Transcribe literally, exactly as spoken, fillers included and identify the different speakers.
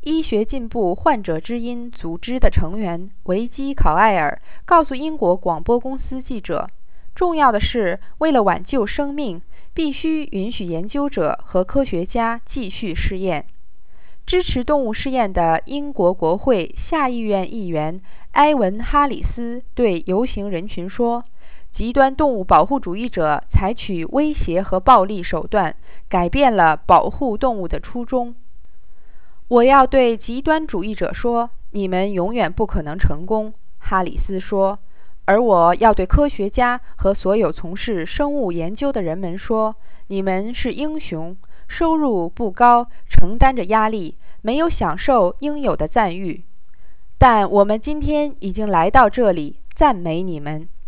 Speaker 1: 医学进步患者之音组织的成员维基·考埃尔告诉英国广播公司记者，重要的是，为了挽救生命，必须允许研究者和科学家继续试验。支持动物试验的英国国会下议院议员埃文·哈里斯对游行人群说，极端动物保护主义者采取威胁和暴力手段，改变了保护动物的初衷。我要对极端主义者说，你们永远不可能成功，哈里斯说。而我要对科学家和所有从事生物研究的人们说，你们是英雄，收入不高，承担着压力，没有享受应有的赞誉。但我们今天已经来到这里，赞美你们。